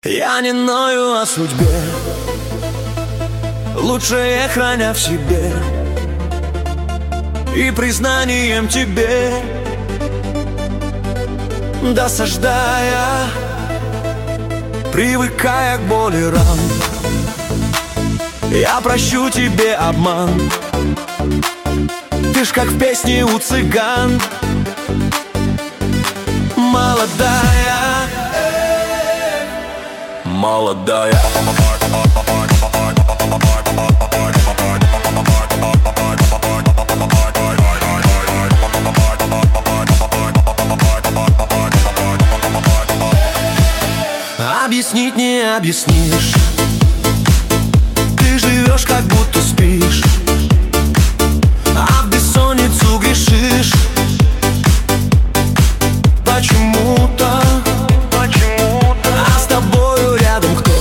Я не ною о судьбе, лучшее храня в себе, и признанием тебе досаждая, привыкая к боли ран. Я прощу тебе обман, ты ж как в песне у цыган. Молодая, молодая. Объяснить не объяснишь, ты живешь, как будто спишь, а в бессонницу грешишь. Почему-то, а с тобою рядом кто?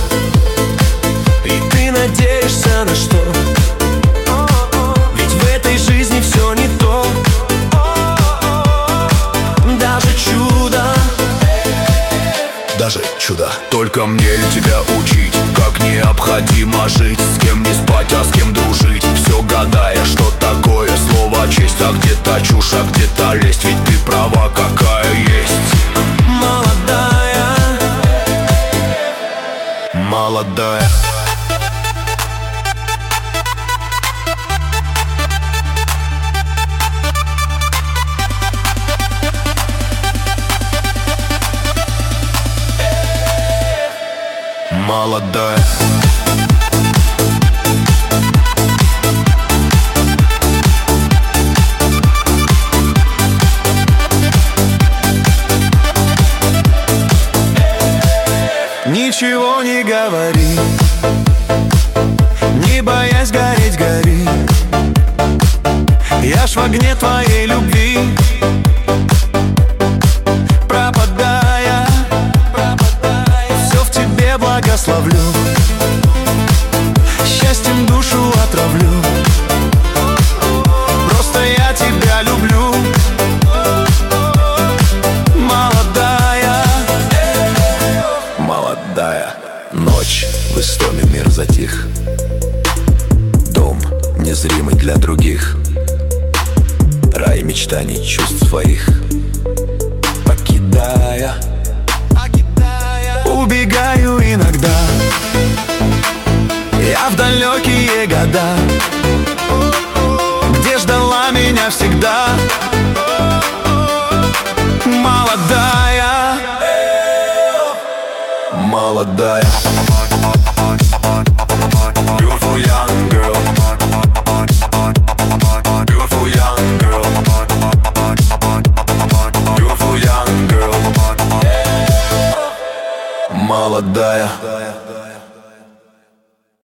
И ты надеешься на что? Ведь в этой жизни все не то. Даже чудо. Только мне тебя учить, как необходимо жить, с кем не спать, а с кем дружить, все гадая, что такое слово честь. А где-то чушь, а где-то лесть, ведь ты права, какая есть. Молодая, молодая. Молодая. Ничего не говори, не боясь гореть, гори. Я ж в огне твоей любви, пропадая, все в тебе благословлю, счастьем душу отравлю. Просто я тебя люблю. Молодая, молодая. Ночь, в истоме мир затих, дом незримый для других, рай мечтаний чувств своих. Покидая, убегаю иногда я в далекие года, где ждала меня всегда. Молодая, молодая. Beautiful young girl, beautiful young girl, beautiful young girl. Молодая.